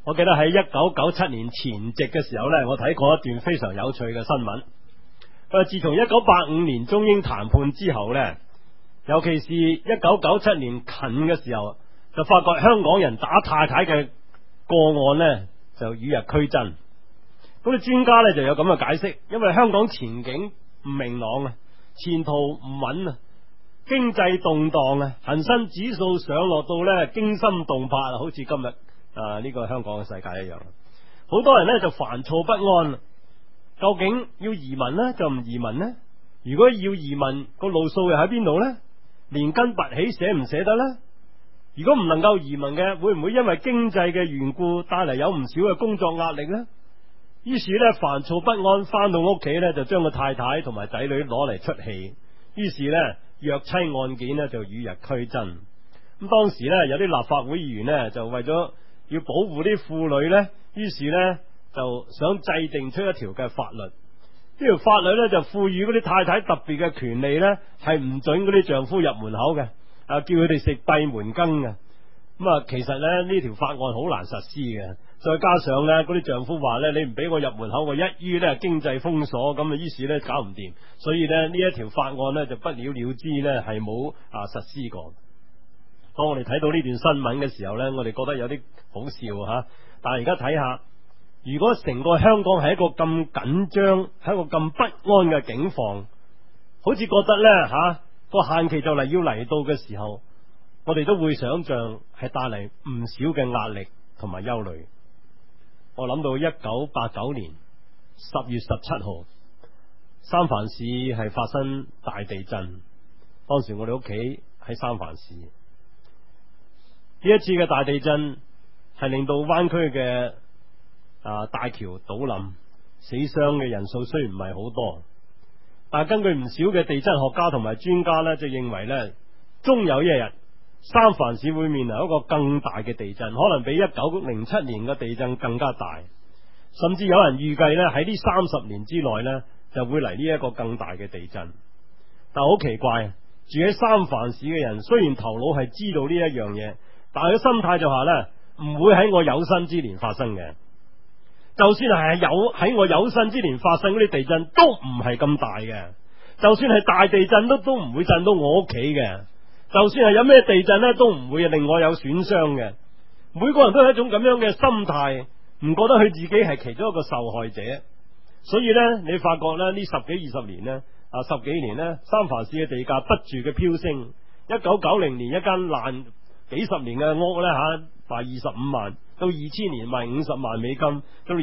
我記得喺1997年前夕嘅時候呢，我睇過一段非常有趣嘅新聞。自從1985年中英談判之後呢，尤其是1997年近嘅時候，就發覺香港人打太太嘅個案呢就與日俱增。咁啲專家呢就有咁嘅解釋，因為香港前景唔明朗啊，前途唔穩啊，經濟動盪啊，恒生指數上落到呢驚心動魄啊，好似今日呢個香港嘅世界一樣。好多人呢就煩躁不安，究竟要移民呢就唔移民呢？如果要移民，個路數又喺邊度呢？連根拔起捨唔捨得呢？如果唔能夠移民嘅，會唔會因為經濟嘅緣故帶嚟有唔少嘅工作壓力呢？於是呢，煩躁不安，翻到屋企呢，就將個太太同埋仔女攞嚟出氣。於是呢，虐妻案件呢就與日俱增。咁當時呢，有啲立法會議員呢，就為咗要保護啲婦女呢，於是呢，就想制定出一條嘅法律。呢條法律呢，就賦予嗰啲太太特別嘅權利呢，係唔准嗰啲丈夫入門口嘅，叫佢哋食閉門羹嘅。咁其實呢條法案好難實施嘅。再加上呢，嗰啲丈夫話呢，你唔俾我入門口，我一於呢經濟封鎖，咁於是呢搞唔掂。所以呢一條法案呢，就不了了之呢，係冇實施過。當我哋睇到呢段新聞嘅時候呢，我哋覺得有啲好笑吓。但係而家睇下，如果成個香港係一個咁緊張，係一個咁不安嘅境況，好似覺得呢個限期就要嚟到嘅時候，我哋都會想象係帶嚟唔少嘅壓力同埋憂慮。我諗到1989年10月17號，三藩市係發生大地震，當時我哋屋企喺三藩市。呢一次嘅大地震係令到灣區嘅大橋倒冧，死傷嘅人數雖然唔係好多，但係根據唔少嘅地質學家同埋專家呢，就認為呢，終有一日三藩市會面臨一個更大嘅地震，可能比1907年嘅地震更加大，甚至有人預計呢，喺呢30年之內呢，就會嚟呢一個更大嘅地震。但好奇怪，住喺三藩市嘅人雖然頭腦係知道呢一樣嘢，但係佢心態就話呢，唔會喺我有生之年發生嘅。就算係喺我有生之年發生嗰啲地震，都唔係咁大嘅。就算係大地震都唔會震到我屋企嘅。就算係有咩地震呢，都唔會令我有損傷嘅。每個人都係一種咁樣嘅心態，唔覺得佢自己係其中一個受害者。所以呢，你發覺呢10幾20年呢，10幾年呢，三藩市嘅地價不住嘅飆升。1990年一間爛幾十年嘅屋呢，賣25萬，到2000年賣50萬美金，到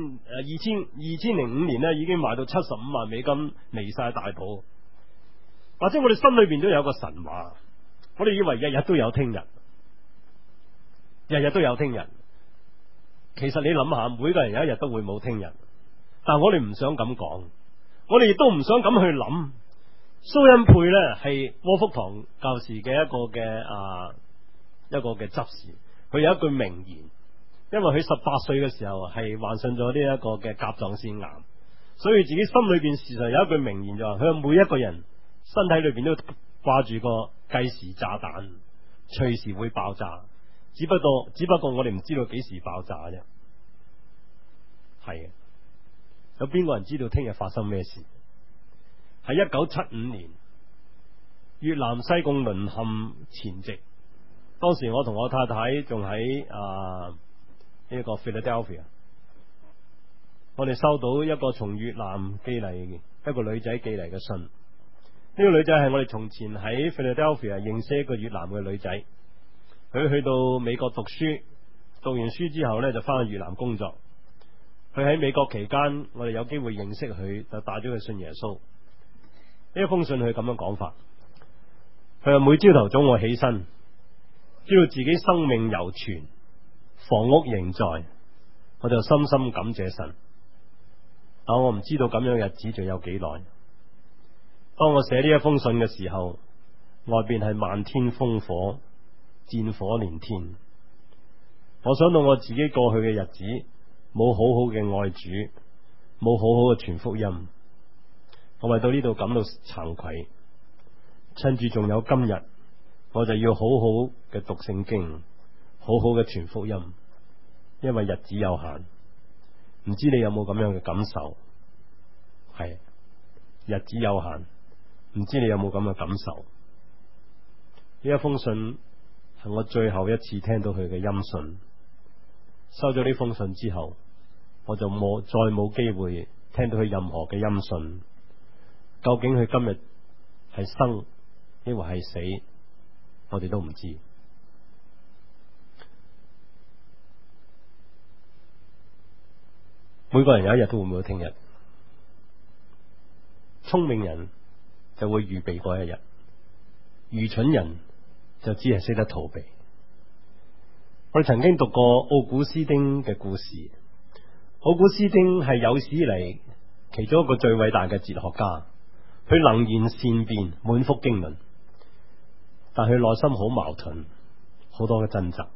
2005年呢，已經賣到75萬美金，離晒大譜。或者我哋心裏邊都有個神話，我哋以為日日都有聽日，日日都有聽日。其實你諗下，每個人有一日都會冇聽日，但係我哋唔想咁講，我哋亦都唔想咁去諗。蘇恩佩呢係窩福堂教士嘅一個嘅執事，佢有一句名言，因為佢18歲嘅時候係患上咗呢一個嘅甲狀腺癌，所以自己心裏邊時常有一句名言，就話佢每一個人身體裏邊都掛住個計時炸彈，隨時會爆炸，只不過我哋唔知道幾時爆炸啫。係有邊個人知道聽日發生咩事？喺1975年越南西貢淪陷前夕，當時我同我太太仲喺呢個 Philadelphia， 我哋收到一個從越南寄嚟一個女仔寄嚟嘅信。呢個女仔係我哋從前喺 Philadelphia 認識一個越南嘅女仔，佢去到美國讀書，讀完書之後呢，就翻去越南工作。佢喺美國期間，我哋有機會認識佢，就帶咗佢信耶穌。呢一封信佢咁樣講法，佢話每朝頭早我起身，知道自己生命猶存，房屋仍在，我就深深感謝神。但我唔知道咁樣日子仲有幾耐。當我寫呢一封信嘅時候，外邊係漫天烽火，戰火連天。我想到我自己過去嘅日子，冇好好嘅愛主，冇好好嘅傳福音，我為到呢度感到慚愧。趁住仲有今日，我就要好好嘅讀聖經，好好嘅傳福音。 因為日子有限。唔知你有冇咁樣嘅感受？係日子有限，唔知你有冇咁嘅感受？呢一封信係我最後一次聽到佢嘅音訊。收咗呢封信之後，我就再冇機會聽到佢任何嘅音訊。究竟佢今日係生抑或係死，我哋都唔知。每個人有一日都會唔會聽日，聰明人就會預備嗰一日，愚蠢人就只係識得逃避。我哋曾經讀過奧古斯丁嘅故事。奧古斯丁係有史以嚟其中一個最偉大嘅哲學家，佢能言善辯，滿腹經綸，但佢內心好矛盾，好多嘅掙扎。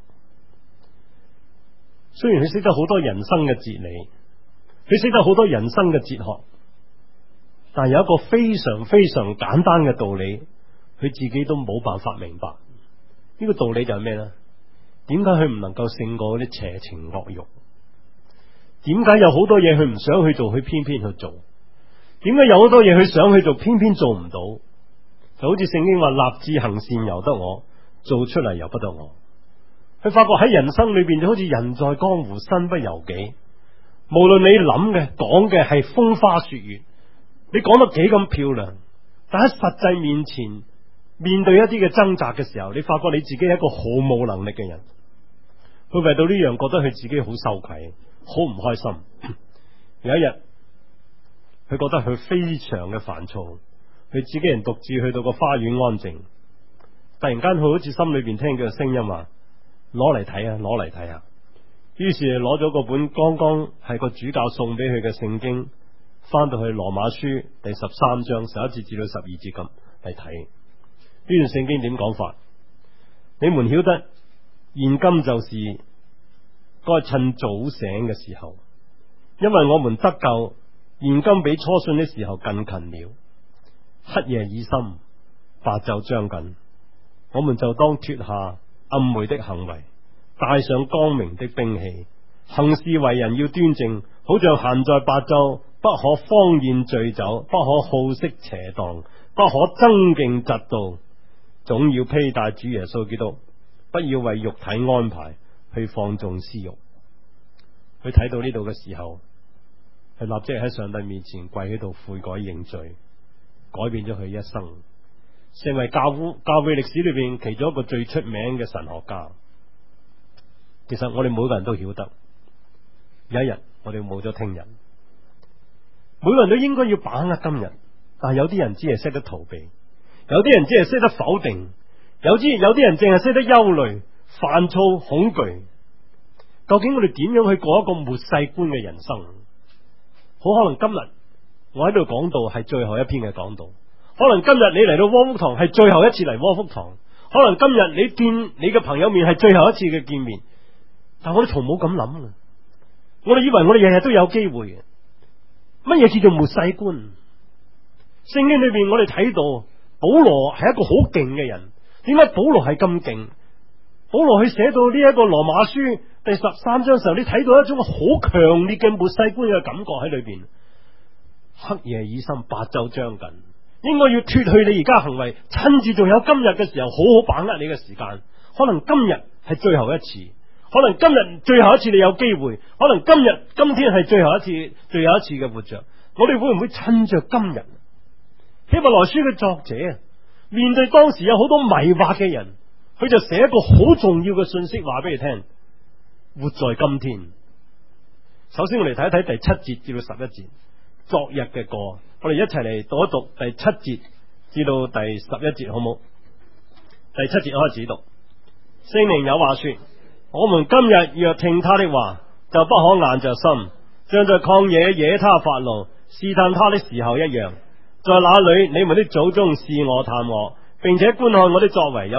雖然佢識得好多人生嘅哲理，佢識得好多人生嘅哲學，但有一個非常非常簡單嘅道理，佢自己都冇辦法明白。呢個道理就係咩呢？點解佢唔能夠勝過嗰啲邪情惡欲？點解有好多嘢佢唔想去做，佢偏偏去做？點解有好多嘢佢想去做，偏偏做唔到？就好似聖經話，立志行善由得我，做出嚟由不得我。佢發覺喺人生裏邊就好似人在江湖，身不由己。無論你諗嘅講嘅係風花雪月，你講得幾咁漂亮，但喺實際面前面對一啲嘅掙扎嘅時候，你發覺你自己係一個毫無能力嘅人。佢為到呢樣覺得佢自己好羞愧，好唔開心。有一日，佢覺得佢非常嘅煩躁，佢自己人獨自去到個花園安靜。突然間，佢好似心裏邊聽見個聲音話：攞嚟睇啊，攞嚟睇下。於是攞咗個本剛剛係個主教送俾佢嘅聖經，翻到去羅馬書第13章11節至到12節咁嚟睇。呢段聖經點講法？你們曉得，現今就是該趁早醒嘅時候，因為我們得救，現今比初信的時候更近了。黑夜已深，白晝將近，我們就當脫下暗昧的行為，帶上光明的兵器，行事為人要端正，好像閒在白晝，不可荒宴醉酒，不可好色邪蕩，不可爭競嫉妒，總要披戴主耶穌基督，不要為肉體安排去放縱私欲。佢睇到呢度嘅時候，佢立即喺上帝面前跪喺度悔改認罪，改變咗佢一生，成為教會歷史裏邊其中一個最出名嘅神學家。其實我哋每個人都曉得，有一日我哋冇咗聽日，每個人都應該要把握今日，但係有啲人只係識得逃避，有啲人只係識得否定，有啲人淨係識得憂慮、煩躁、恐懼。究竟我哋點樣去過一個末世觀嘅人生？好可能今日我喺度講道係最後一篇嘅講道，可能今日你嚟到窩福堂係最後一次嚟窩福堂，可能今日你見你嘅朋友面係最後一次嘅見面。但我哋從冇咁諗啊！我哋以為我哋日日都有機會嘅。乜嘢叫做末世觀？聖經裏邊我哋睇到保羅係一個好勁嘅人。點解保羅係咁勁？保羅去寫到呢一個羅馬書第13章嘅時候，你睇到一種好強烈嘅末世觀嘅感覺喺裏邊。黑夜已深，白晝將近，應該要脫去你而家行為，趁住仲有今日嘅時候，好好把握你嘅時間。可能今日係最後一次。可能今日最後一次你有機會，可能今天係最後一次嘅活着。我哋會唔會趁着今日？希伯來書嘅作者面對當時有好多迷惑嘅人，佢就寫一個好重要嘅信息話俾你聽：活在今天。首先我哋睇一睇第7節至到11節，昨日嘅歌，我哋一齊嚟讀一讀第7節至到第11節，好冇？第7節開始讀。聖靈有話說：我們今日若聽他的話，就不可硬着心，像在曠野惹他發怒、試探他的時候一樣。在那裏，你們的祖宗試我探我，並且觀看我的作為有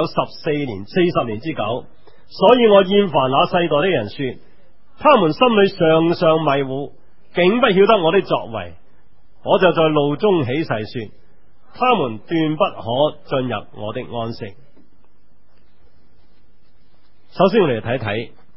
40年之久。所以我厭煩那世代的人說，他們心裏常常迷糊，竟不曉得我的作為。我就在怒中起誓說，他們斷不可進入我的安息。首先我哋嚟睇睇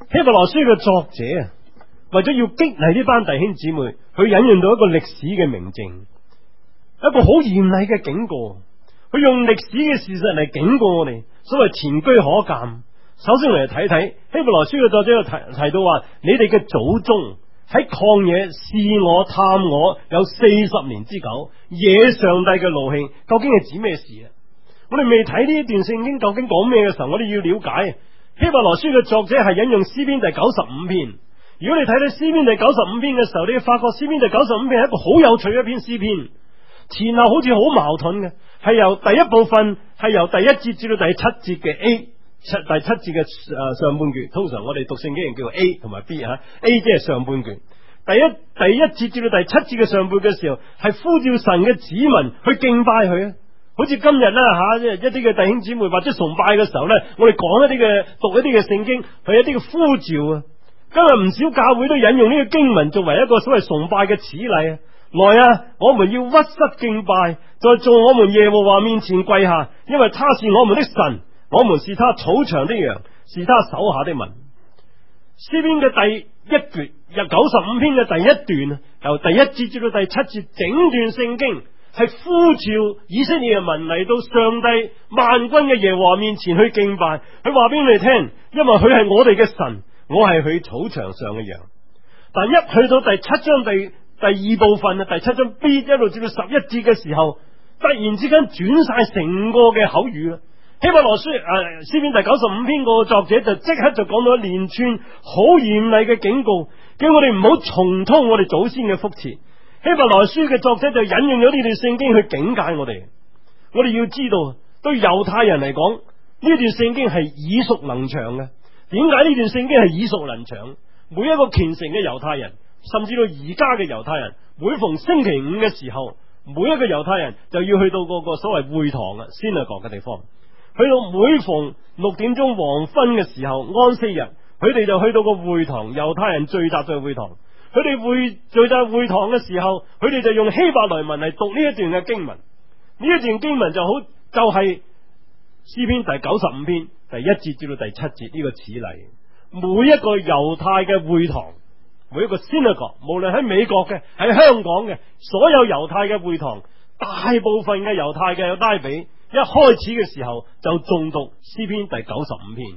希伯來書嘅作者啊，為咗要激勵呢班弟兄姊妹，佢引用到一個歷史嘅明證，一個好嚴厲嘅警告。佢用歷史嘅事實嚟警告我哋，所謂前車可鑒。首先嚟睇睇希伯來書嘅作者提到話，你哋嘅祖宗喺曠野試我探我有40年之久，惹上帝嘅怒氣，究竟係指咩事啊？我哋未睇呢一段聖經究竟講咩嘅時候，我哋要了解希伯來書嘅作者係引用詩篇第95篇。如果你睇到詩篇第95篇嘅時候，你會發覺詩篇第95篇係一個好有趣嘅一篇詩篇，前後好似好矛盾嘅，係由第一部分係由第1節至到第7節嘅 A， 第7節嘅上半段，通常我哋讀聖經人叫做 A 同埋 B 吓 ，A 即係上半段，第一節至到第7節嘅上半嘅時候，係呼召神嘅子民去敬拜佢啊。好似今日啦吓，一啲嘅弟兄姊妹或者崇拜嘅時候咧，我哋講一啲嘅讀一啲嘅聖經，係一啲嘅呼召啊。今日唔少教會都引用呢個經文作為一個所謂崇拜嘅始禮啊。來啊，我們要屈膝敬拜，在做我們耶和華面前跪下，因為他是我們的神，我們是他草場的羊，是他手下的民。詩篇嘅第一段，由95篇嘅第一段，由第1節至到第7節，整段聖經係呼召以色列人民嚟到上帝萬軍嘅耶和華面前去敬拜。佢話俾你哋聽，因為佢係我哋嘅神，我係佢草場上嘅羊。但一去到第7章第2部分啊，第7章 B 一路至到11節嘅時候，突然之間轉晒成個嘅口語啦。希伯來書詩篇第95篇個作者就即刻就講到一連串好嚴厲嘅警告，叫我哋唔好重蹈我哋祖先嘅覆轍。希伯來書嘅作者就引用咗呢段聖經去警戒我哋。我哋要知道，對猶太人嚟講，呢段聖經係耳熟能詳嘅。點解呢段聖經係耳熟能詳？每一個虔誠嘅猶太人，甚至到而家嘅猶太人，每逢星期五嘅時候，每一個猶太人就要去到嗰個所謂會堂啊，synagogue嘅地方。去到每逢6點鐘黃昏嘅時候，安息日，佢哋就去到個會堂，猶太人聚集在會堂。佢哋聚集會堂嘅時候，佢哋就用希伯來文嚟讀呢一段嘅經文。呢一段經文就係詩篇第95篇第1節至到第7節呢個始禮。每一個猶太嘅會堂，每一個 synagogue，無論喺美國嘅，喺香港嘅，所有猶太嘅會堂，大部分嘅猶太嘅拉比，一開始嘅時候就誦讀詩篇第95篇。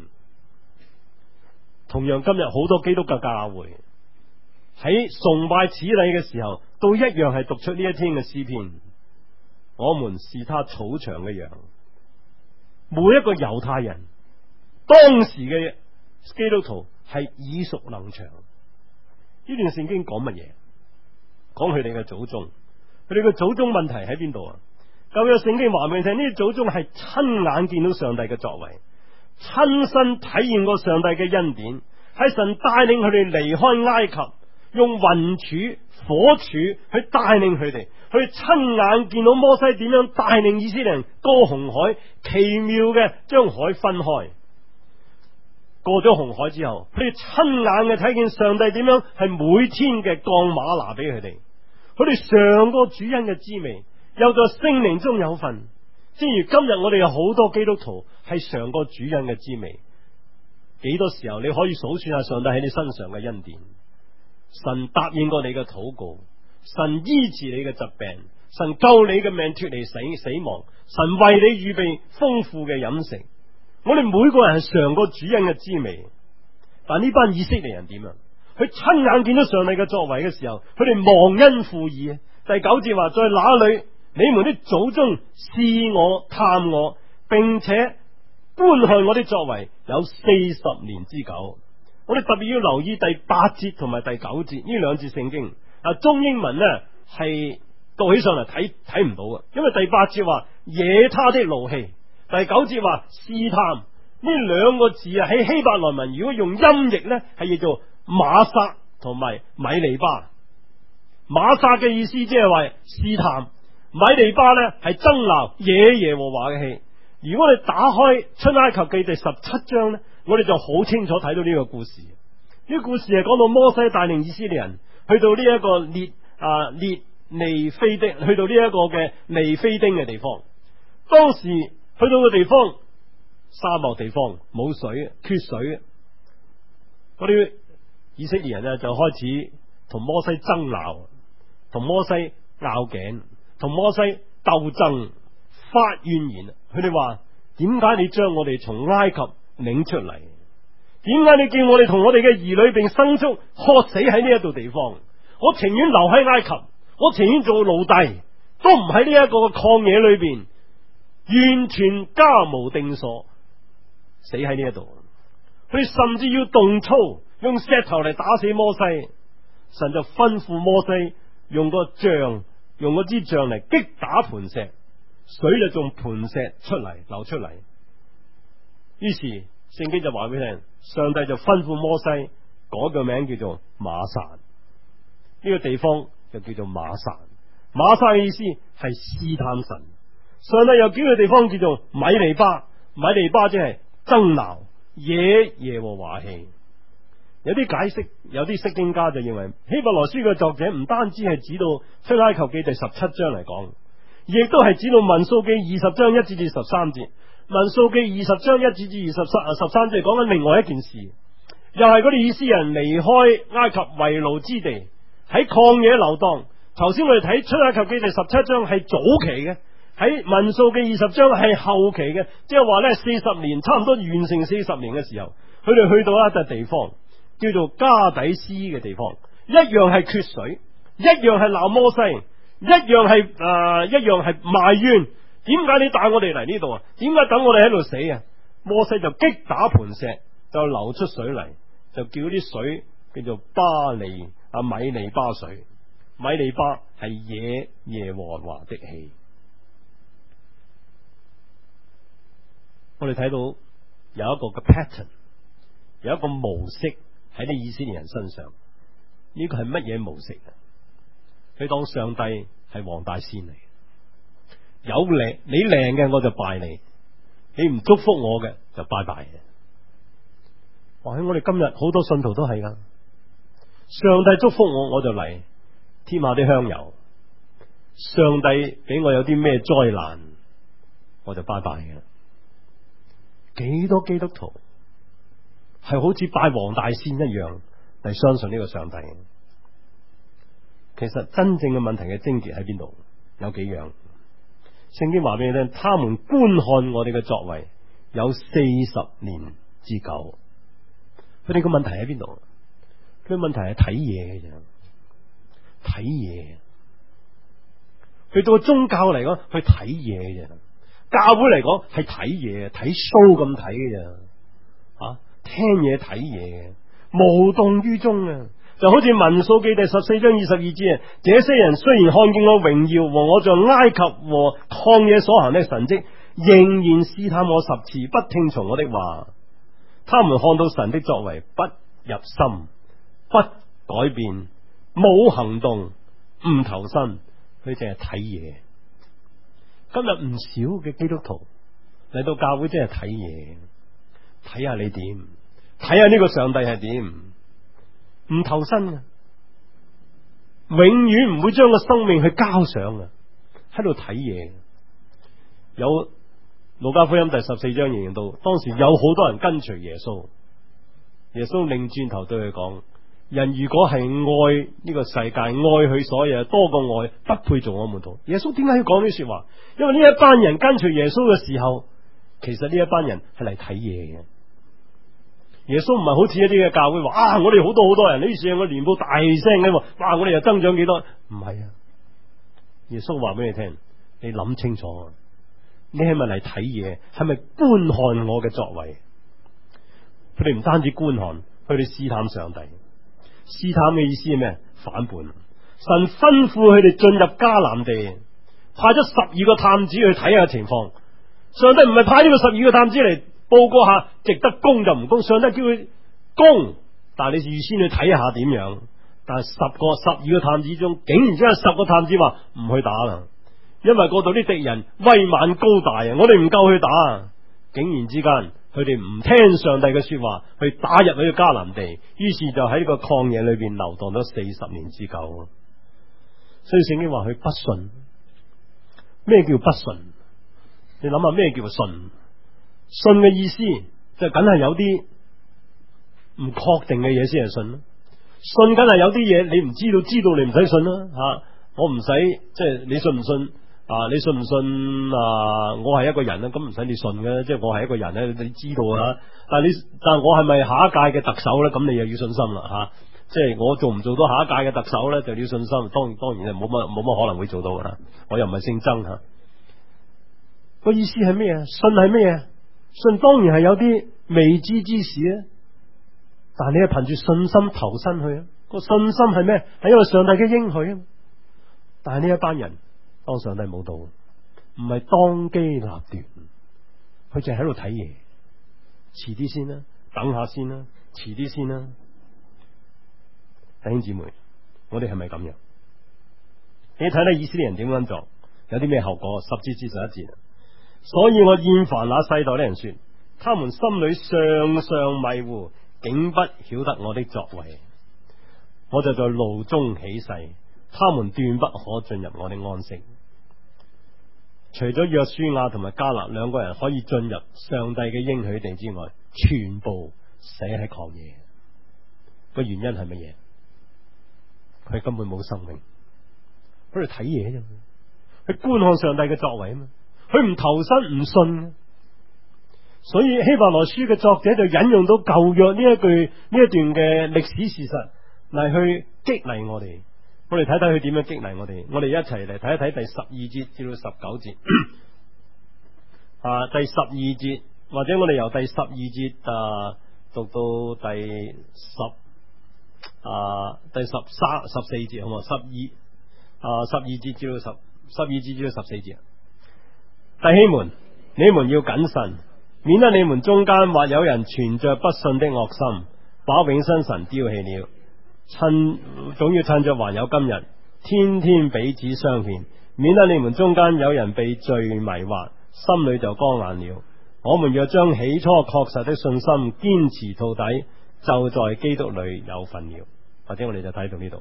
同樣今日好多基督教教會喺崇拜始禮嘅時候，都一樣係讀出呢一篇嘅詩篇。我們是他草場嘅羊。每一個猶太人當時嘅基督徒係耳熟能詳。呢段聖經講乜嘢？講佢哋嘅祖宗。佢哋嘅祖宗問題喺邊度啊？舊約聖經話俾你聽，呢啲祖宗係親眼見到上帝嘅作為，親身體驗過上帝嘅恩典，係神帶領佢哋離開埃及，用雲柱火柱去帶領佢哋，去親眼見到摩西點樣帶領以色列人過紅海，奇妙嘅將海分開。過咗紅海之後，佢哋親眼嘅睇見上帝點樣係每天嘅降嗎哪俾佢哋，佢哋嘗過主恩嘅滋味，又在聖靈中有份。正如今日我哋有好多基督徒係嘗過主恩嘅滋味，幾多時候你可以數算下上帝喺你身上嘅恩典。神答應過你嘅禱告，神醫治你嘅疾病，神救你嘅命脫離死亡，神為你預備豐富嘅飲食。我哋每個人係嘗過主恩嘅滋味，但呢班以色列人點啊？佢親眼見到上帝嘅作為嘅時候，佢哋忘恩負義。第9節話：在那裏你們的祖宗試我探我，並且觀看我的作為有40年之久。我哋特別要留意第8節同埋第9節呢兩節聖經。中英文呢係讀起上嚟睇唔到嘅，因為第8節話惹他的怒氣，第9節話試探。呢兩個字啊喺希伯來文如果用音譯呢係叫做瑪撒同埋米利巴。瑪撒嘅意思即係話試探，米利巴呢係爭鬧惹耶和華嘅氣。如果你打開出埃及記第17章呢，我哋就好清楚睇到呢個故事。呢個故事係講到摩西帶領以色列人去到呢一個列尼非丁，去到呢一個嘅尼非丁嘅地方。當時去到嘅地方，沙漠地方，冇水，缺水。 嗰啲以色列人呢，就開始同摩西爭鬧，同摩西拗頸，同摩西鬥爭，發怨言。佢哋話：點解你將我哋從埃及領出嚟？點解你叫我哋同我哋嘅兒女並牲畜渴死喺呢一度地方？我情願留喺埃及，我情願做奴隸，都唔喺呢一個曠野裏邊，完全家無定所，死喺呢一度。佢甚至要動粗，用石頭嚟打死摩西。神就吩咐摩西用個杖，用嗰支杖嚟擊打磐石，水就從磐石出嚟流出嚟。於是聖經就話俾你聽，上帝就吩咐摩西改個名叫做馬撒，呢個地方就叫做馬撒。馬撒嘅意思係試探神。上帝又叫個地方叫做米利巴，米利巴即係爭鬧，惹耶和華氣。有啲解釋，有啲釋經家就認為希伯來書嘅作者唔單止係指到出埃及記第17章嚟講，亦都係指到民數記20章1至13節。民數記20章1至13節講緊另外一件事，又係嗰啲以色列人離開埃及為奴之地，喺曠野流蕩。頭先我哋睇出埃及記第17章係早期嘅，喺民數記20章係後期嘅，即係話呢40年差唔多完成40年嘅時候，佢哋去到一笪地方叫做加底斯嘅地方，一樣係缺水，一樣係鬧摩西，一樣係埋怨，點解你帶我哋嚟呢度啊？點解等我哋喺度死啊？摩西就擊打磐石，就流出水嚟，就叫啲水叫做米利巴水。米利巴係惹耶和華的氣。我哋睇到有一個嘅 pattern， 有一個模式喺啲以色列人身上。呢個係乜嘢模式啊？佢當上帝係黃大仙嚟，有靚你靚嘅我就拜你，你唔祝福我嘅就拜拜嘅。或許我哋今日好多信徒都係噶，上帝祝福我就嚟添下啲香油，上帝俾我有啲咩災難我就拜拜嘅。幾多基督徒係好似拜黃大仙一樣嚟相信呢個上帝？其實真正嘅問題嘅症結喺邊度？有幾樣。聖經話俾你聽，他們觀看我哋嘅作為有40年之久。佢哋個問題喺邊度？佢個問題係睇嘢嘅啫，睇嘢。去到宗教嚟講，去睇嘢嘅啫。教會嚟講係睇嘢，睇 show 咁睇嘅啫。啊，聽嘢睇嘢，無動於衷啊！就好似民數記第14章22節，這些人雖然看見我榮耀和我在埃及和曠野所行的神蹟，仍然試探我10次，不聽從我的話。他們看到神的作為，不入心，不改變，冇行動，唔投身，佢淨係睇嘢。今日唔少嘅基督徒嚟到教會，真係睇嘢，睇下你點，睇下呢個上帝係點，唔投身嘅，永遠唔會將個生命去交上嘅，喺度睇嘢。有路加福音第14章形容到，當時有好多人跟隨耶穌，耶穌擰轉頭對佢講：人如果係愛呢個世界，愛佢所有多過愛，不配做我門徒。耶穌點解要講呢說話？因為呢一班人跟隨耶穌嘅時候，其實呢一班人係嚟睇嘢嘅。耶穌唔係好似一啲嘅教會話我哋好多人，呢次我年報大聲嘅，哇我哋又增長幾多？唔係啊，耶穌話俾你聽，你諗清楚，你係咪嚟睇嘢？係咪觀看我嘅作為？佢哋唔單止觀看，佢哋試探上帝。試探嘅意思係咩？反叛。神吩咐佢哋進入迦南地，派咗12個探子去睇下情況。上帝唔係派呢個12個探子嚟報告下值得攻就唔攻，上帝叫佢攻，但係你預先去睇下點樣。但係12個探子中，竟然之間10個探子話唔去打啦，因為嗰度啲敵人威猛高大啊，我哋唔夠去打。竟然之間佢哋唔聽上帝嘅說話，去打入去迦南地，於是就喺呢個曠野裏邊流蕩咗40年之久。所以聖經話佢不信。咩叫不信？你諗下咩叫信？信嘅意思就梗係有啲唔確定嘅嘢先係信咯。信梗係有啲嘢你唔知道，知道你唔使信啦吓。我唔使即係你信唔信啊？你信唔信啊？我係一個人咧，咁唔使你信嘅，即係我係一個人咧，你知道啊。但係我係咪下一屆嘅特首咧？咁你又要信心啦吓。即係我做唔做到下一屆嘅特首咧，就要信心。當然係冇乜可能會做到噶啦。我又唔係姓曾吓。個意思係咩啊？信係咩啊？信當然係有啲未知之事啊。但係你係憑住信心投身去啊。個信心係咩？係因為上帝嘅應許啊。但係呢一班人當上帝冇到，唔係當機立斷，佢就喺度睇嘢，遲啲先啦，等下先啦，遲啲先啦。弟兄姊妹，我哋係咪咁樣？你睇睇以色列人點樣做，有啲咩後果？10節至11節。所以我厭煩那世代的人說，他們心裏常常迷糊，竟不曉得我的作為。我就在怒中起誓，他們斷不可進入我的安息。除咗約書亞同埋迦勒兩個人可以進入上帝嘅應許地之外，全部死喺曠野。個原因係乜嘢？佢根本冇生命，佢哋睇嘢啫，佢觀看上帝嘅作為啊嘛，佢唔投身唔信。所以希伯來書嘅作者就引用到舊約呢一段嘅歷史事實嚟去激勵我哋。我哋睇睇佢點樣激勵我哋。我哋一齊嚟睇一睇第12節至到19節。第12節，或者我哋由第12節讀到第14節，好唔好？12節至到12節至到14節。弟兄們，你們要謹慎，免得你們中間或有人存着不信的惡心，把永生神丟棄了。總要趁着還有今日，天天彼此相勸，免得你們中間有人被罪迷惑，心裏就剛硬了。我們若將起初確實的信心堅持到底，就在基督裏有份了。或者我哋就睇到呢度，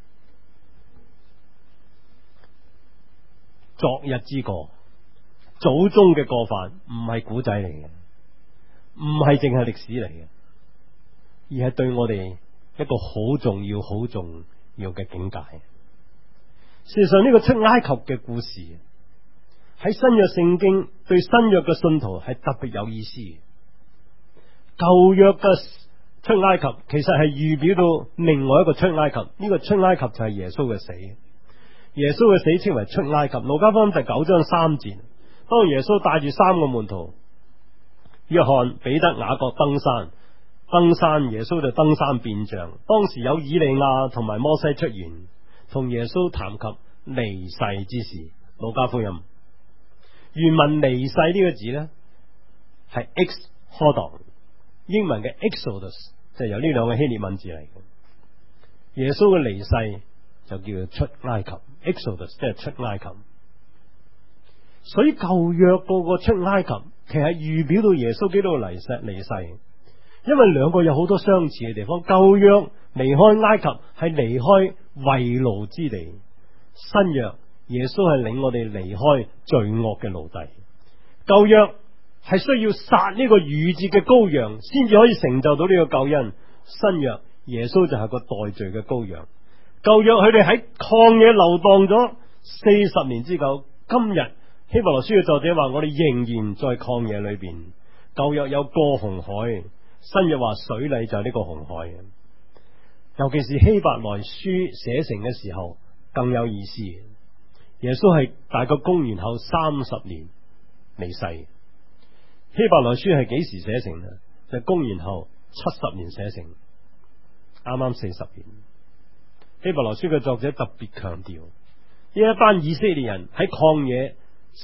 昨日之過，祖宗嘅過犯唔係古仔嚟嘅，唔係淨係歷史嚟嘅，而係對我哋一個好重要、好重要嘅境界。事實上，呢個出埃及嘅故事喺新約聖經對新約嘅信徒係特別有意思嘅。舊約嘅出埃及其實係預表到另外一個出埃及，呢個出埃及就係耶穌嘅死。耶穌嘅死稱為出埃及。路加福音第9章3節，當耶穌帶住3個門徒約翰、彼得、雅各登山，耶穌就登山變像。當時有以利亞同埋摩西出現，同耶穌談及離世之事。路加福音原文離世呢個字呢係 exodus， 英文嘅 exodus 就係由呢兩個希臘文字嚟嘅。耶穌嘅離世就叫做出埃及 ，exodus 即係出埃及。所以舊約嗰個出埃及其實係預表到耶穌基督嘅離世，因為兩個有好多相似嘅地方。舊約離開埃及係離開為奴之地，新約耶穌係領我哋離開罪惡嘅奴隸。舊約係需要殺呢個逾節嘅羔羊先至可以成就到呢個救恩，新約耶穌就係個代罪嘅羔羊。舊約佢哋喺曠野流蕩咗40年之久，今日希伯來書嘅作者話我哋仍然在曠野裏邊。舊約有過紅海，新約話水禮就係呢個紅海。尤其是希伯來書寫成嘅時候更有意思。耶穌係大概公元後30年離世。希伯來書係幾時寫成呢？就係公元後70年寫成，啱啱40年。希伯來書嘅作者特別強調，呢一班以色列人喺曠野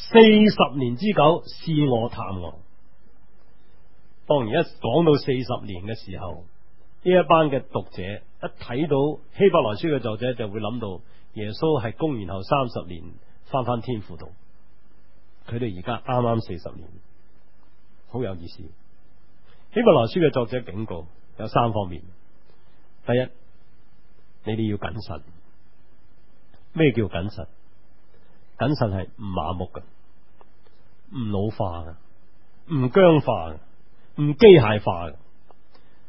40年之久，試我探我。當然一講到40年嘅時候，呢一班嘅讀者一睇到希伯來書嘅作者就會諗到耶穌係公元後30年翻天父度，佢哋而家啱啱40年，好有意思。希伯來書嘅作者警告有3方面。第一，你哋要謹慎。咩叫謹慎？謹慎係唔麻木嘅，唔老化嘅，唔僵化嘅，唔機械化嘅。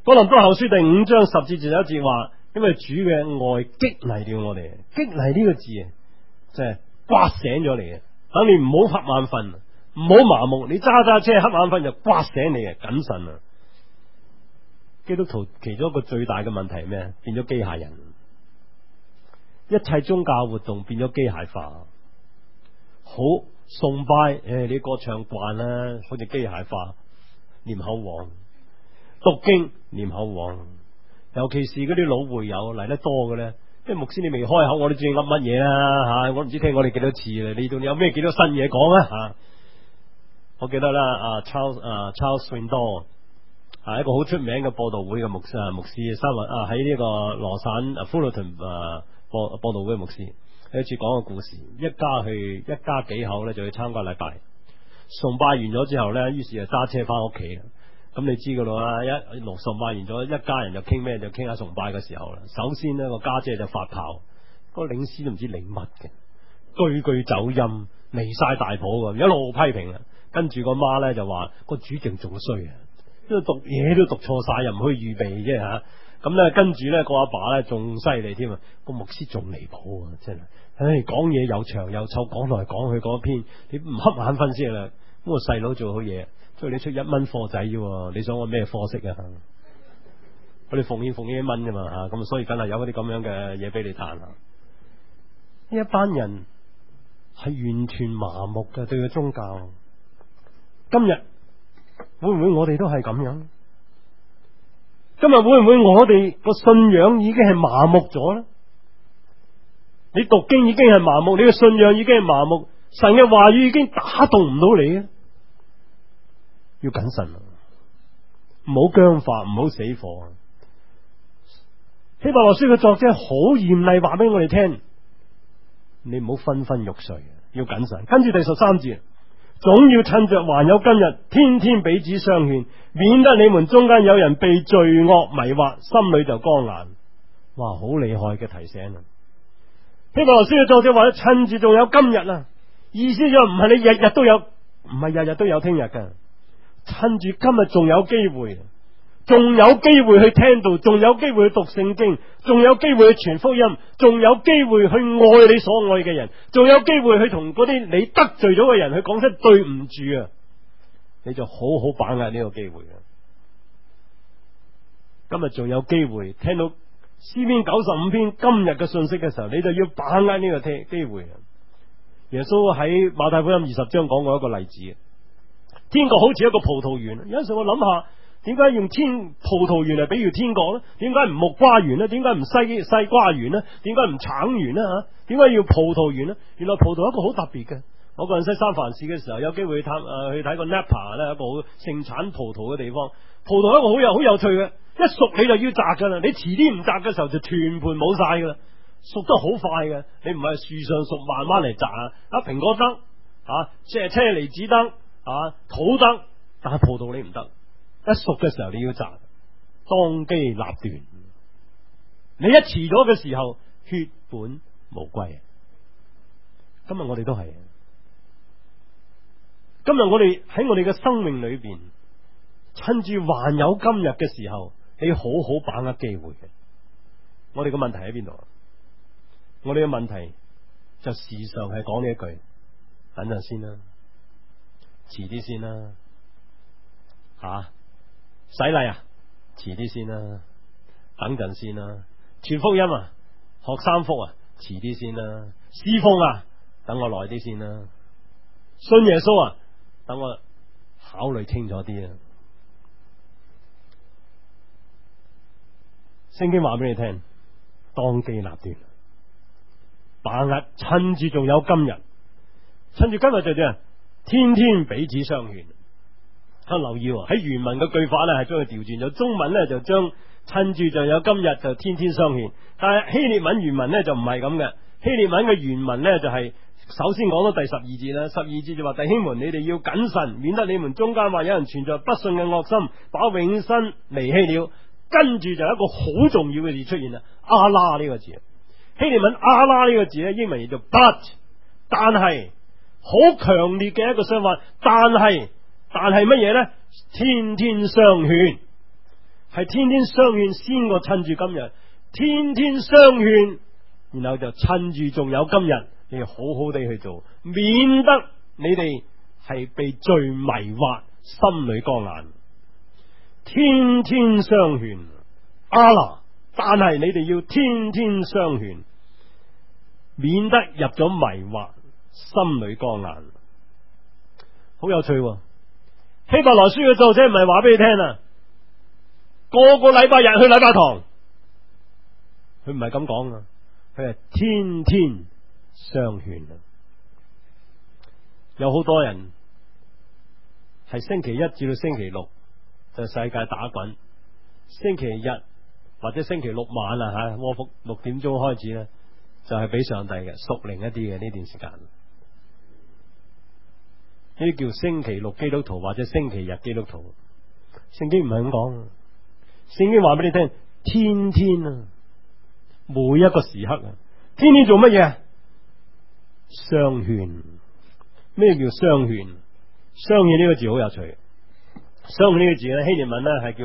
哥林多後書第5章10節就有一節話，因為主嘅愛激勵了我哋。激勵呢個字啊，即係刮醒咗你嘅，等你唔好瞌眼瞓，唔好麻木。你揸車瞌眼瞓就刮醒你嘅，謹慎啊！基督徒其中一個最大嘅問題係咩？變咗機械人，一切宗教活動變咗機械化。好崇拜，你歌唱慣啦，好似機械化，念口簧；讀經念口簧，尤其是嗰啲老會友嚟得多嘅咧，即係牧師你未開口，我都知你噏乜嘢啦吓，我唔知聽我哋幾多次啦，你到底有咩幾多新嘢講啊吓？我記得啦，Charles Swindoll 係一個好出名嘅播道會嘅牧師，喺呢個羅省Fullerton 播道會嘅牧師。有一次講個故事，一家幾口咧就去參加禮拜，崇拜完咗之後咧，於是就揸車翻屋企。咁你知噶啦，一崇拜完咗，一家人就傾咩？就傾下崇拜嘅時候啦。首先呢個家姐就發炮，個領詩都唔知領乜嘅，句句走音，離晒大譜嘅，一路批評啦。跟住個媽咧就話個主席仲衰啊，因為讀嘢都讀錯晒，又唔可以預備啫吓。咁咧跟住咧個阿爸咧仲犀利添啊，個牧師仲離譜啊，真係，講嘢又長又臭，講來講去嗰篇，你唔瞌眼瞓先啦。咁個細佬做好嘢，所以你出1蚊課仔啫，你想我咩課式啊？我哋奉獻1蚊啫嘛吓，咁所以梗係有嗰啲咁樣嘅嘢俾你彈啊！呢一班人係完全麻木嘅對個宗教。今日會唔會我哋都係咁樣？今日會唔會我哋個信仰已經係麻木咗呢？你讀經已經係麻木，你嘅信仰已經係麻木，神嘅話語已經打動唔到你啊！要謹慎啊，唔好僵化，唔好死火。希伯來書嘅作者好嚴厲話俾我哋聽，你唔好昏昏欲睡，要謹慎。跟住第13節。總要趁着還有今日，天天彼此相勸，免得你們中間有人被罪惡迷惑，心裏就剛硬。哇，好厲害嘅提醒啊！希伯來書嘅作者話，趁住仲有今日啊，意思就唔係你日日都有，唔係日日都有聽日㗎。趁住今日仲有機會，仲有機會去聽道，仲有機會去讀聖經，仲有機會去傳福音，仲有機會去愛你所愛嘅人，仲有機會去同嗰啲你得罪咗嘅人去講聲對唔住啊！你就好好把握呢個機會啊！今日仲有機會聽到詩篇95篇今日嘅信息嘅時候，你就要把握呢個機會啊！耶穌喺馬太福音20章講過一個例子，天國好似一個葡萄園。有陣時我諗下，點解用葡萄園嚟比喻天國呢？點解唔木瓜園呢？點解唔西瓜園呢？點解唔橙園呢？吓，點解要葡萄園呢？原來葡萄一個好特別嘅。我嗰陣西三藩市嘅時候，有機會去睇個 Napa 咧，一個好盛產葡萄嘅地方。葡萄一個好有趣嘅，一熟你就要摘噶啦，你遲啲唔摘嘅時候就全盤冇晒噶啦，熟得好快嘅。你唔係樹上熟，慢慢嚟摘啊！蘋果得即係車厘子得土得，但係葡萄你唔得。一熟嘅時候你要摘，當機立斷。你一遲咗嘅時候，血本無歸。今日我哋都係，今日我哋喺我哋嘅生命裏邊，趁住還有今日嘅時候，你好好把握機會嘅。我哋嘅問題喺邊度？我哋嘅問題就時常係講呢一句：等陣先啦，遲啲先啦，洗禮遲啲先啦，等陣先啦，傳福音學三福遲啲先啦，侍奉等我耐啲先啦，信耶穌等我考慮清楚啲啦。聖經話俾你聽，當機立斷，把握趁住仲有今日，趁住今日就點？天天彼此相勸。留意喺原文嘅句法咧，係將佢調轉咗。中文咧就將趁住就有今日就天天相勸，但係希臘文原文咧就唔係咁嘅。希臘文嘅原文咧就係首先講到第12節啦。12節就話：弟兄們，你哋要謹慎，免得你們中間或有人存在不信嘅惡心，把永生離棄了。跟住就有一個好重要嘅字出現啦，阿拉呢個字。希臘文阿拉呢個字咧，英文叫做 but， 但係好強烈嘅一個相反，但係乜嘢呢？天天相勸， 係天天相勸，先過趁住今日，天天相勸，然後就趁住仲有今日，你要好好地去做，免得你哋係被罪迷惑，心裏剛硬。天天相勸，但係你哋要天天相勸，免得入咗迷惑，心裏剛硬。好有趣喎，希伯來書嘅作者唔係話俾你聽啊，個個禮拜日去禮拜堂，佢唔係咁講啊，佢係天天相勸啊。有好多人係星期一至到星期六就世界打滾，星期日或者星期六晚啊吓，窩伏6點鐘開始咧，就係俾上帝嘅屬靈一啲嘅呢段時間。呢啲叫星期六基督徒或者星期日基督徒。聖經唔係咁講，聖經話俾你聽，天天啊，每一個時刻啊，天天做乜嘢？相勸。咩叫相勸？相勸呢個字好有趣。相勸呢個字咧，希臘文咧係叫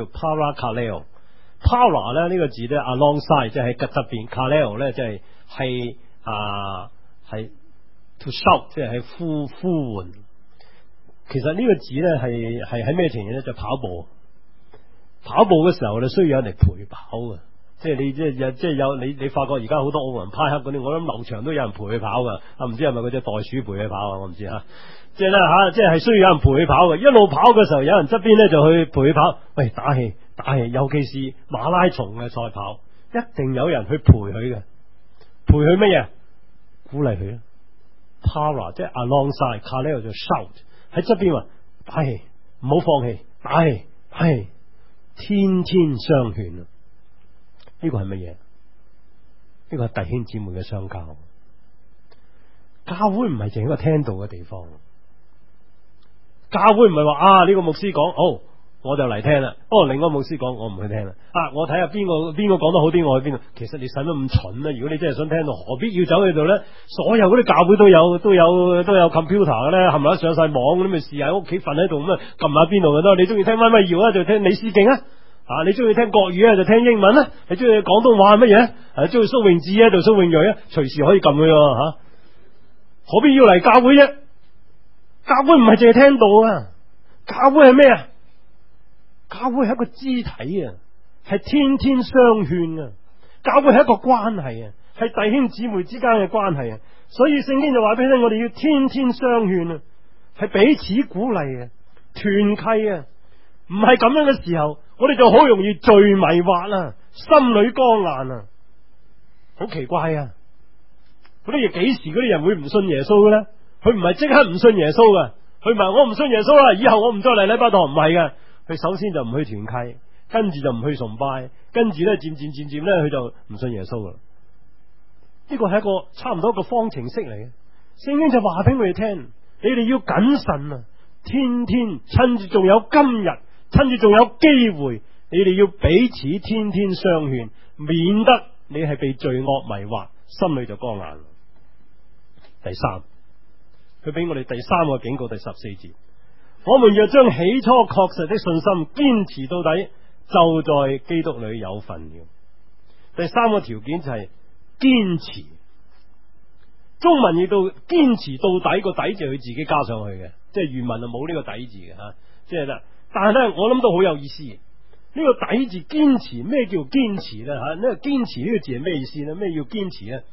parakaleo。para 咧呢個字咧 alongside， 即係喺側邊。kaleo 咧即係係 to shout， 即係呼喚。其實呢個字咧係喺咩情形咧？就跑步嘅時候，你需要有人嚟陪跑嘅。即係你即係有你發覺而家好多奧林匹克嗰啲，我諗劉翔都有人陪佢跑噶。唔知係咪嗰隻袋鼠陪佢跑啊？我唔知吓。即係咧吓，即係需要有人陪佢跑嘅。一路跑嘅時候，有人側邊咧就去陪佢跑。喂，打氣，尤其是馬拉松嘅賽跑，一定有人去陪佢嘅。陪佢乜嘢？鼓勵佢。Para 即係 alongside，kaleo 就 shout。喺側邊話打氣，唔好放棄，打氣，天天相勸啊！呢個係乜嘢？呢個係弟兄姊妹嘅相交。教會唔係淨係一個聽道嘅地方，教會唔係話呢個牧師講，我就嚟聽啦。另一個牧師講，我唔去聽啦。我睇下邊個講得好啲，我去邊度。其實你使乜咁蠢咧？如果你真係想聽到，何必要走去度咧？所有嗰啲教會都有 computer 嘅咧，係咪上晒網？你咪試下喺屋企瞓喺度咁啊，撳下邊度就得。你中意聽乜謠啊，就聽李思敬啊。你中意聽國語啊，就聽英文啊。你中意廣東話乜嘢？中意蘇詠智啊，就蘇詠睿啊，隨時可以撳佢吓。何必要嚟教會啫？教會唔係淨係聽道啊，教會係咩啊？教會係一個肢體啊，係天天相勸啊。教會係一個關係啊，係弟兄姊妹之間嘅關係啊。所以聖經就話俾你聽，我哋要天天相勸啊，係彼此鼓勵啊，團契啊。唔係咁樣嘅時候，我哋就好容易罪迷惑啦，心裏剛硬啊，好奇怪啊！嗰啲嘢幾時嗰啲人會唔信耶穌嘅咧？佢唔係即刻唔信耶穌嘅，佢唔係我唔信耶穌啦，以後我唔再嚟禮拜堂，唔係嘅。佢首先就唔去團契，跟住就唔去崇拜，跟住咧漸漸咧佢就唔信耶穌噶啦。呢個係一個差唔多一個方程式嚟嘅。聖經就話俾我哋聽，你哋要謹慎啊，天天趁住仲有今日，趁住仲有機會，你哋要彼此天天相勸，免得你係被罪惡迷惑，心裏就剛硬。第三，佢俾我哋第三個警告，第14節，我們若將起初確實的信心堅持到底，就在基督裏有份了。第三個條件就係堅持。中文譯到堅持到底，個底就佢自己加上去嘅，即係原文就冇呢個底字嘅吓，即係啦。但係咧，我諗都好有意思。呢個底字堅持，咩叫堅持咧？吓，呢個堅持呢個字係咩意思咧？咩叫堅持咧？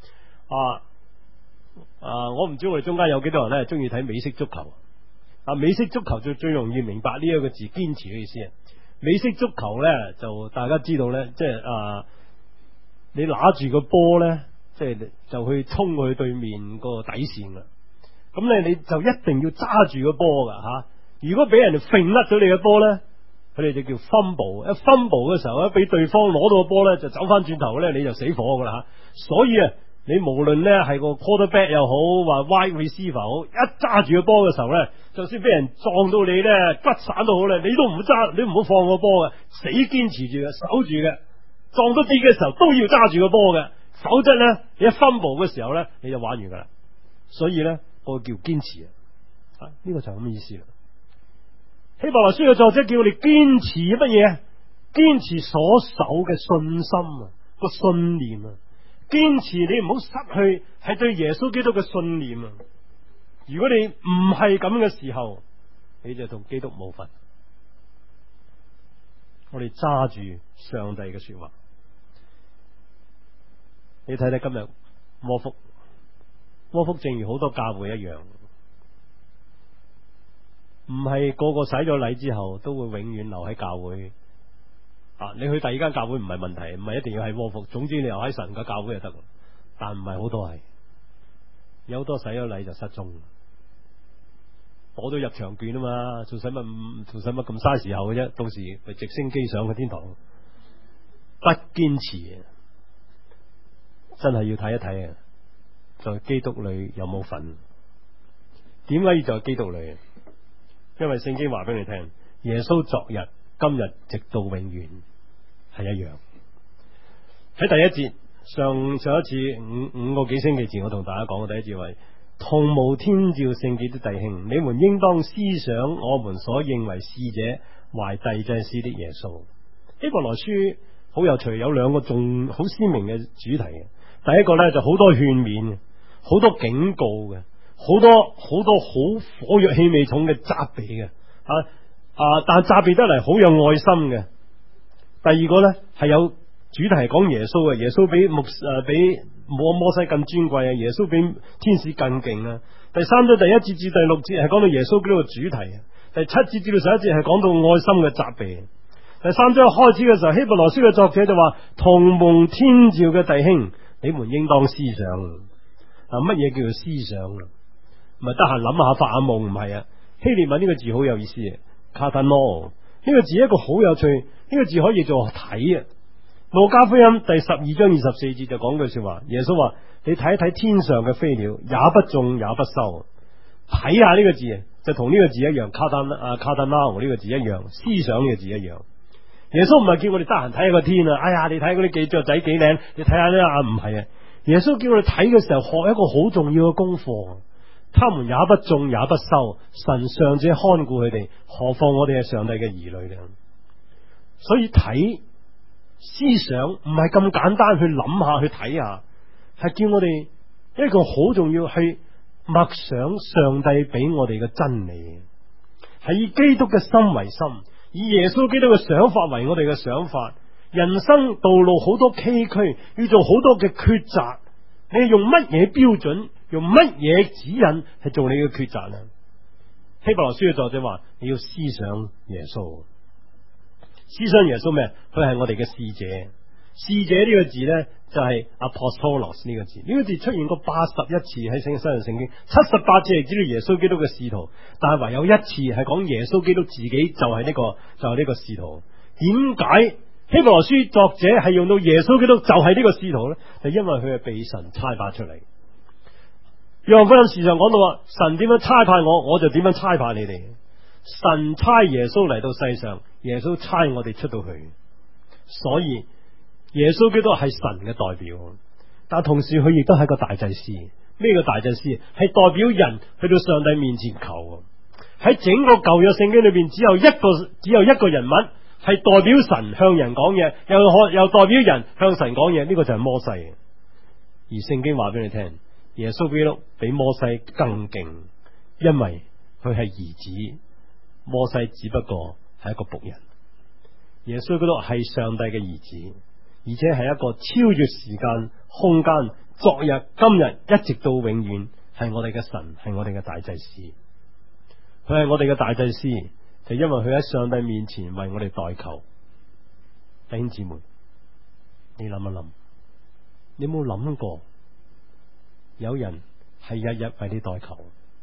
我唔知我哋中間有幾多人咧中意睇美式足球。美式足球就最容易明白呢一個字堅持嘅意思啊。美式足球咧就大家知道咧，即係你拿住個波咧，即係就去衝去對面個底線啦。咁咧你就一定要揸住個波噶吓。如果俾人哋揈甩咗你嘅波咧，佢哋就叫 fumble。一 fumble 嘅時候咧，俾對方攞到個波咧，就走翻轉頭咧，你就死火噶啦吓。所以啊，你無論咧係個 quarterback 又好，話 wide receiver 好，一揸住個波嘅時候咧，就算俾人撞到你咧骨散都好咧，你都唔好揸，你唔好放個波嘅，死堅持住嘅，守住嘅。撞到跌嘅時候都要揸住個波嘅，否則咧你一 fumble 嘅時候咧，你就玩完噶啦。所以咧，我叫堅持啊，呢個就係咁嘅意思啦。希伯來書嘅作者叫我哋堅持乜嘢？ 堅持所守嘅信心啊，個信念啊，堅持你唔好失去係對耶穌基督嘅信念啊！如果你唔係咁嘅時候，你就同基督冇份。我哋揸住上帝嘅說話，你睇睇今日窩福正如好多教會一樣，唔係個個洗咗禮之後都會永遠留喺教會啊！你去第二間教會唔係問題，唔係一定要喺窩福，總之你留喺神嘅教會就得。但唔係好多係，有好多洗咗禮就失蹤。我都入場券啊嘛，做使乜咁嘥時候嘅啫？到時咪直升機上去天堂。不堅持，真係要睇一睇啊！在基督裏有冇份？點解要在基督裏？因為聖經話俾你聽，耶穌昨日、今日直到永遠係一樣。喺第一節上一次五個幾星期前，我同大家講嘅第一節話，同無天照聖潔的弟兄，你們應當思想我們所認為使者懷遞祭司的耶穌。希伯來書好有趣，有兩個仲好鮮明嘅主題嘅。第一個呢，就好多勸勉嘅，好多警告嘅，好多好火藥氣味重嘅責備嘅，但責備得嚟好有愛心嘅。第二個呢，係有主題係講耶穌嘅，耶穌比摩西更尊貴啊，耶穌比天使更勁啊。第三章第一節至第六節係講到耶穌基督嘅主題啊。第七節至到11節係講到愛心嘅責備。第三章開始嘅時候，希伯來書嘅作者就話：同蒙天召嘅弟兄，你們應當思想。乜嘢叫做思想啊？唔係得閒諗下發下夢，唔係啊。希臘文呢個字好有意思啊，卡塔諾呢個字一個好有趣，呢個字可以做睇啊。路加福音第12章24節就講句說話，耶穌話：你睇一睇天上嘅飛鳥，也不種也不收。睇下呢個字就同呢個字一樣，卡塔諾呢個字一樣，思想呢個字一樣。耶穌唔係叫我哋得閒睇下個天啊，哎呀，你睇嗰啲幾雀仔幾靚，你睇下呢啊，唔係啊。耶穌叫我哋睇嘅時候，學一個好重要嘅功課。他們也不種也不收，神尚且看顧佢哋，何況我哋係上帝嘅兒女呢？所以睇思想唔係咁簡單去諗下去睇下，係叫我哋一個好重要係默想上帝俾我哋嘅真理，係以基督嘅心為心，以耶穌基督嘅想法為我哋嘅想法。人生道路好多崎嶇，要做好多嘅抉擇，你用乜嘢標準，用乜嘢指引去做你嘅抉擇呢？希伯來書嘅作者話：你要思想耶穌。思想耶穌咩？佢係我哋嘅使者。使者呢個字呢，就係 apostolos 呢個字。呢個字出現過81次喺新約聖經，78次係指到耶穌基督嘅使徒，但係唯有一次係講耶穌基督自己就係呢個使徒。點解希伯來書作者係用到耶穌基督就係呢個使徒呢？就因為佢係被神差派出嚟。約翰福音時常講到話，神點樣差派我就點樣差派你哋。神差耶穌嚟到世上，耶穌差我哋出到去，所以耶穌基督係神嘅代表，但同時佢亦都係個大祭司。咩叫大祭司？係代表人去到上帝面前求。喺整個舊約聖經裏邊，只有一個人物係代表神向人講嘢，又代表人向神講嘢，呢個就係摩西。而聖經話俾你聽，耶穌基督比摩西更勁，因為佢係兒子。摩西只不過係一個僕人，耶穌基督係上帝嘅兒子，而且係一個超越時間空間，昨日今日一直到永遠，係我哋嘅神，係我哋嘅大祭司。佢係我哋嘅大祭司，就因為佢喺上帝面前為我哋代求。弟兄姊妹，你諗一諗，你有冇諗過有人係日日為你代求？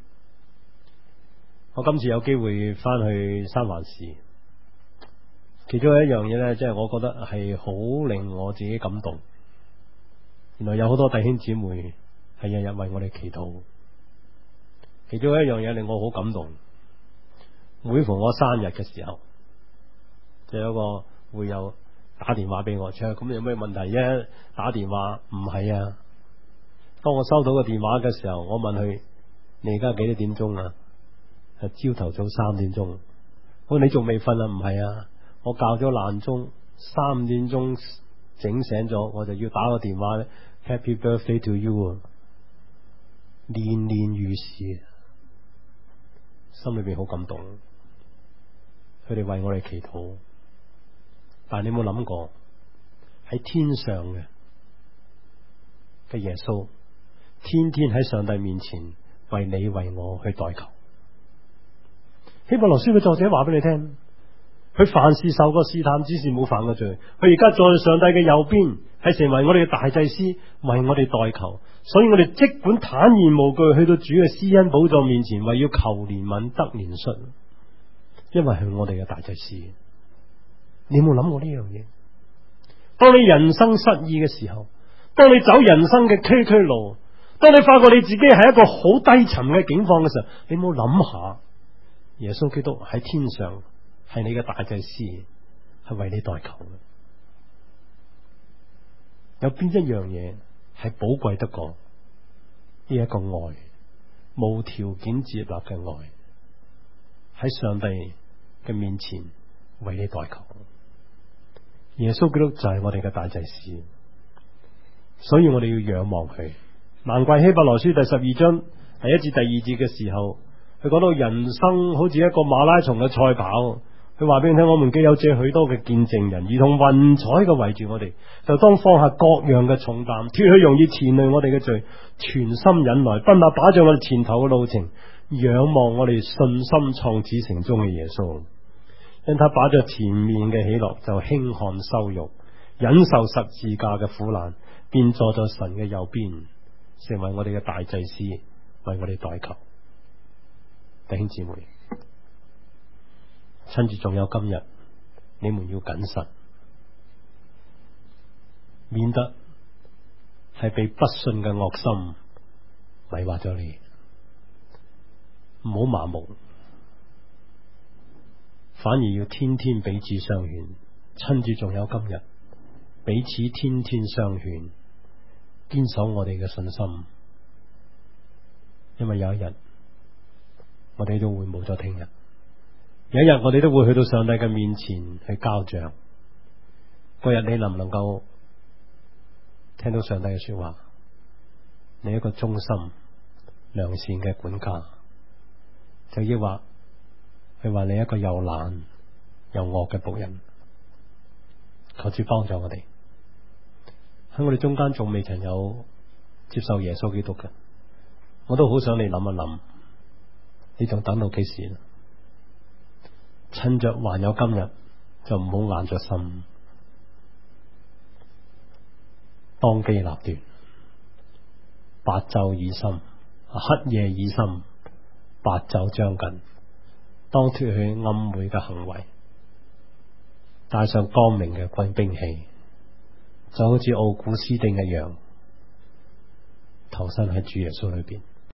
我今次有機會翻去三藩市，其中有一樣嘢呢，即係我覺得係好令我自己感動。原來有好多弟兄姊妹係日日為我哋祈禱。其中有一樣嘢令我好感動，每逢我生日嘅時候，就有個會友打電話俾我，咁有咩問題啫？打電話唔係啊。當我收到個電話嘅時候，我問佢：你而家幾多點鐘啊？係朝頭早3點鐘。我話你仲未瞓啊？唔係啊，我校咗爛鐘， 3、5點鐘整醒咗，我就要打個電話咧 ，Happy Birthday to you， 年年如是，心裏邊好感動。佢哋為我哋祈禱，但係你有冇諗過喺天上嘅耶穌，天天喺上帝面前為你為我去代求。希伯來書嘅作者話俾你聽，佢凡事受過試探，只是冇犯過罪。佢而家坐在上帝嘅右邊，係成為我哋嘅大祭司，為我哋代求。所以我哋即管坦然無懼去到主嘅施恩寶座面前，為要求憐憫得憐恤，因為係我哋嘅大祭司。你有冇諗過呢樣嘢？當你人生失意嘅時候，當你走人生嘅崎嶇路，當你發覺你自己係一個好低沉嘅境況嘅時候，你冇諗下耶穌基督喺天上係你嘅大祭司，係為你代求嘅。有邊一樣嘢係寶貴得過呢一個愛，無條件接納嘅愛，喺上帝嘅面前為你代求？耶穌基督就係我哋嘅大祭司，所以我哋要仰望佢。難怪希伯來書第12章第1至第2節嘅時候，佢講到人生好似一個馬拉松嘅賽跑。佢話俾你聽，我們既有這許多嘅見證人，如同雲彩嘅圍住我哋，就當放下各樣嘅重擔，脫去容易纏累我哋嘅罪，全心忍耐，奔那把著我哋前頭嘅路程，仰望我哋信心創始成終嘅耶穌。因他把着前面嘅喜樂，就輕看羞辱，忍受十字架嘅苦難，便坐在神嘅右邊，成為我哋嘅大祭司，為我哋代求。弟兄姊妹，趁住仲有今日，你們要謹慎，免得係被不信嘅惡心迷惑咗你。唔好麻木，反而要天天彼此相勸。趁住仲有今日，彼此天天相勸，堅守我哋嘅信心。因為有一日，我哋都會冇咗聽日。有一日我哋都會去到上帝嘅面前去交賬。嗰日你能唔能夠聽到上帝嘅說話？你一個忠心良善嘅管家，就抑或佢話你一個又懶又惡嘅僕人？求主幫助我哋。喺我哋中間仲未曾有接受耶穌基督嘅，我都好想你諗一諗，你仲等到幾時？趁着還有今日，就唔好硬着心，當機立斷，白晝已深，黑夜已深，白晝將近，當脫去暗昧嘅行為，帶上光明嘅軍兵器，就好似奧古斯丁一樣，投身喺主耶穌裏邊。